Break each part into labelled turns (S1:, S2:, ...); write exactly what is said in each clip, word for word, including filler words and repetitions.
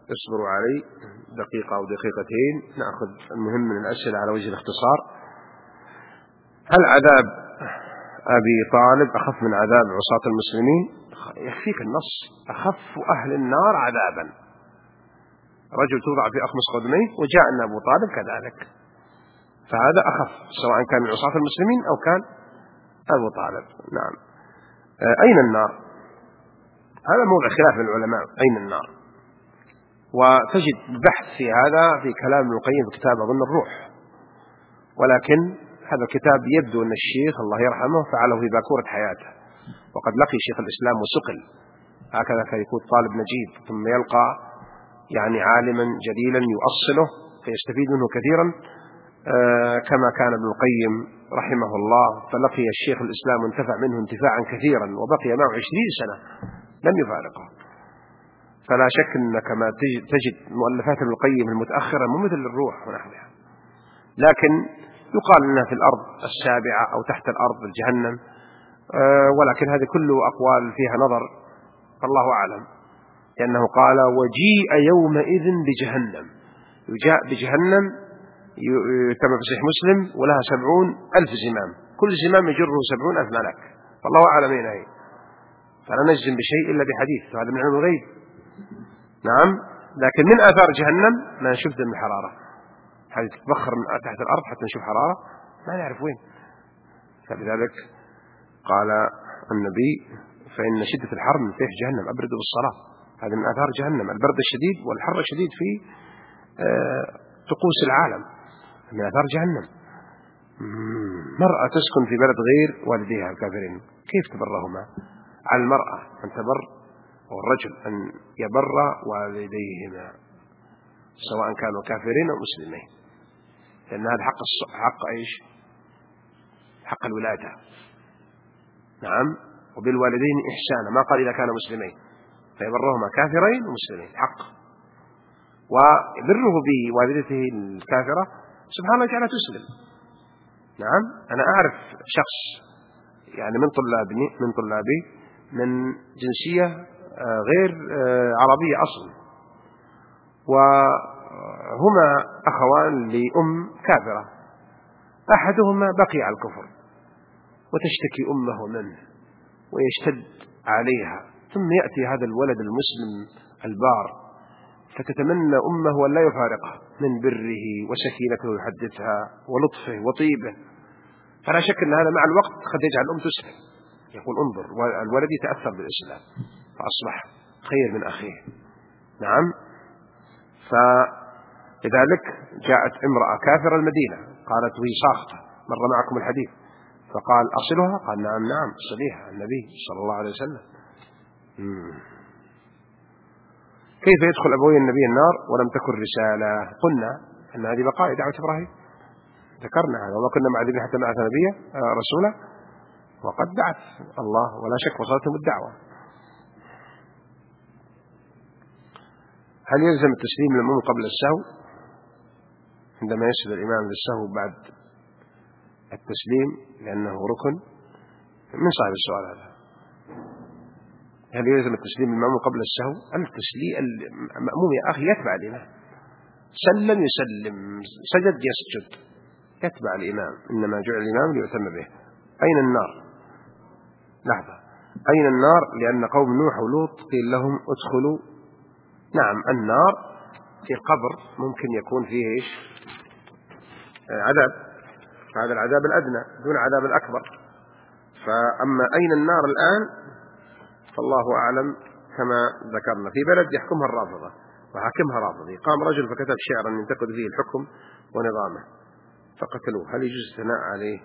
S1: اصبروا علي دقيقة أو دقيقتين نأخذ المهم من الأسئلة على وجه الاختصار. هل عذاب أبي طالب أخف من عذاب عصاة المسلمين؟ يكفيك النص: أخف أهل النار عذابا. رجل توضع في أخمص قدميه وجاء أن أبو طالب كذلك، فهذا أخف سواء كان من عصاة المسلمين أو كان أبو طالب. نعم. أين النار؟ هذا موضع خلاف للعلماء، أين النار؟ وتجد بحث في هذا في كلام ابن القيم في كتاب أظن الروح، ولكن هذا الكتاب يبدو أن الشيخ الله يرحمه فعله في باكورة حياته، وقد لقي شيخ الإسلام وسقل، هكذا كان يكون طالب نجيب ثم يلقى يعني عالما جليلا يؤصله فيستفيد منه كثيرا، آه كما كان ابن القيم رحمه الله، فلقي الشيخ الإسلام وانتفع منه انتفاعا كثيرا وبقي معه عشرين سنة لم يفارقه. فلا شك أن كما تجد مؤلفات ابن القيم المتأخرة مو مثل الروح ونحوها، لكن يقال أنها في الأرض السابعة أو تحت الأرض الجهنم، أه ولكن هذه كله أقوال فيها نظر فالله أعلم، لأنه قال: وجيء يومئذ بجهنم، يجاء بجهنم كما في صحيح مسلم ولها سبعون ألف زمام، كل زمام يجره سبعون ألف ملك، فالله أعلم أين هي، فلا نجزم بشيء إلا بحديث، وهذا من علم الغيب. نعم. لكن من آثار جهنم ما نشوف دم الحرارة، هذه تتبخر من تحت الأرض حتى نشوف حرارة ما نعرف وين. فلذلك قال النبي: فإن شدة الحر من فيح جهنم أبردوا بالصلاة. هذا من آثار جهنم، البرد الشديد والحر الشديد في طقوس العالم من آثار جهنم. مرأة تسكن في بلد غير والديها الكافرين، كيف تبرهما؟ على المرأة أن تبر والرجل أن يبر والديهما سواء كانوا كافرين أو مسلمين، لأن هذا حق حق إيش؟ حق الولادة. نعم. وبالوالدين إحسانا، ما قال إذا كانوا مسلمين، فيبرهما كافرين ومسلمين حق. وبره بوالدته الكافرة سبحان الله تعالى تسلم. نعم. أنا أعرف شخص يعني من طلابي من طلابي من جنسية غير عربية أصلا، وهما أخوان لأم كافرة، أحدهما بقي على الكفر وتشتكي أمه منه ويشتد عليها، ثم يأتي هذا الولد المسلم البار فتتمنى أمه أن لا يفارقها من بره وسكينته يحدثها ولطفه وطيبه. فلا شك أن هذا مع الوقت قد يجعل الأم تسلم، يقول انظر الولد يتأثر بالإسلام فأصبح خير من أخيه. نعم. فلذلك جاءت امرأة كافرة المدينة قالت وهي ساخطة: مر معكم الحديث؟ فقال: أصلها؟ قال: نعم نعم صليها النبي صلى الله عليه وسلم. مم. كيف يدخل أبوي النبي النار ولم تكن رسالة؟ قلنا أن هذه بقايا دعوة إبراهيم، ذكرنا هذا: وما كنا معذبين حتى نبعث نبيا رسولا، وقد بعث الله ولا شك وصلتهم الدعوة. هل يلزم التسليم للمأموم قبل السهو عندما يسجد الإمام للسهو بعد التسليم لأنه ركن؟ من صاحب السؤال هذا؟ هل يلزم التسليم للمأموم قبل السهو؟ التسليم المأموم يا أخي يتبع الإمام، سلم يسلم، سجد يسجد، يتبع الإمام، إنما جعل الإمام ليؤتم به. أين النار؟ لحظة، أين النار؟ لأن قوم نوح ولوط قيل لهم ادخلوا. نعم، النار في القبر ممكن يكون فيه إيش؟ عذاب، هذا العذاب الأدنى دون عذاب الأكبر. فأما أين النار الآن فالله أعلم، كما ذكرنا في بلد يحكمها الرافضة وحاكمها رافضي، قام رجل فكتب شعرا ينتقد فيه الحكم ونظامه فقتلوه، هل يجوز الثناء عليه؟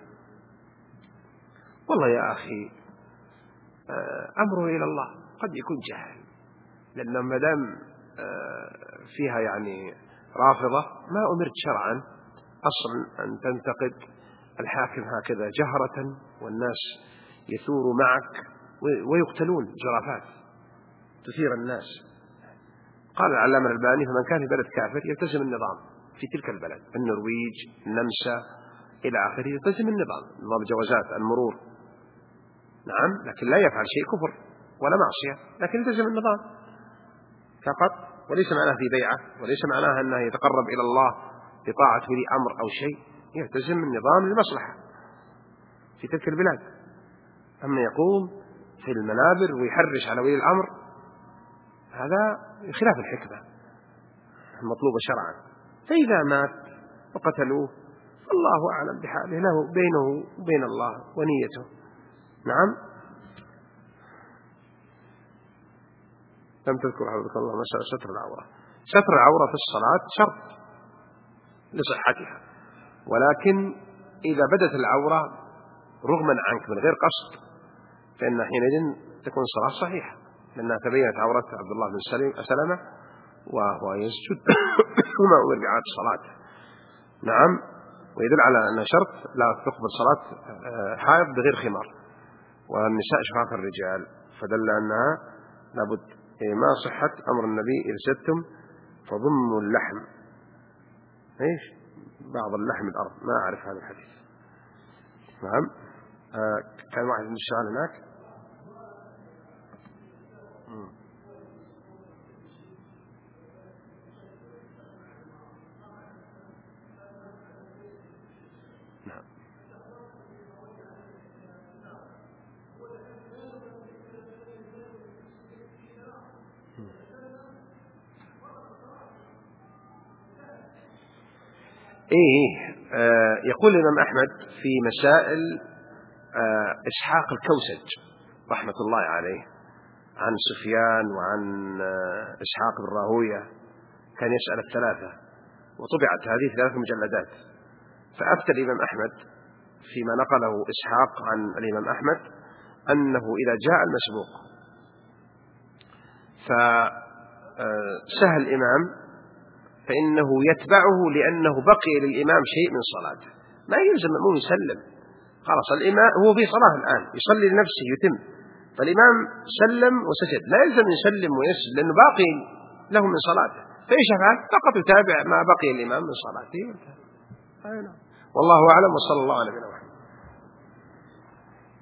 S1: والله يا أخي أمره إلى الله، قد يكون جاهل، لأنه ما دام فيها يعني رافضة ما أمرت شرعا أصلا أن تنتقد الحاكم هكذا جهرة والناس يثوروا معك ويقتلون جرافات تثير الناس. قال العلامة الألباني: فمن كان في بلد كافر يلتزم النظام في تلك البلد، النرويج، النمسا إلى آخره، يلتزم النظام، نظام جوازات المرور. نعم، لكن لا يفعل شيء كفر ولا معصية، لكن يلتزم النظام فقط. وليس معناه في بيعة، وليس معناه أنه يتقرب إلى الله بطاعة ولي أمر أو شيء، يلتزم النظام للمصلحة في تلك البلاد. أما يقوم في المنابر ويحرش على ولي الأمر هذا خلاف الحكمة المطلوبة شرعا. فإذا مات وقتلوه الله أعلم بحاله، له بينه وبين الله ونيته. نعم. لم تذكر حفظك الله مسألة ستر العورة. ستر العورة في الصلاة شرط لصحتها، ولكن إذا بدت العورة رغما عنك من غير قصد فإن حينئذ تكون الصلاة صحيحة، لأنها تبينت عورة عبد الله بن سلمة وهو يسجد وما أمر بإعادة الصلاة. نعم. ويدل على أن شرط لا تقبل صلاة حائض بغير خمار، والنساء شقاق الرجال، فدل أنها لابد ما صحة أمر النبي إذا سدتم فضموا اللحم، إيش بعض اللحم الأرض، ما أعرف هذا الحديث. نعم. آه كان واحد من السؤال هناك. نعم. إيه آه يقول الإمام أحمد في مسائل آه إسحاق الكوسج رحمة الله عليه عن سفيان وعن آه إسحاق بن راهوية، كان يسأل الثلاثة وطبعت هذه ثلاث مجلدات. فأفتى الإمام أحمد فيما نقله إسحاق عن الإمام أحمد أنه إذا جاء المسبوق فسهل الإمام فإنه يتبعه لأنه بقي للإمام شيء من صلاته، ما يلزم المأموم يسلم، خلاص الإمام هو في صلاة الآن يصلي لنفسه يتم، فالإمام سلم وسجد لا يلزم يسلم ويسجد لأنه باقي له من صلاته، فإيش يفعل؟ فقط يتابع ما بقي الإمام من صلاته. والله أعلم، وصلى الله على نبينا محمد.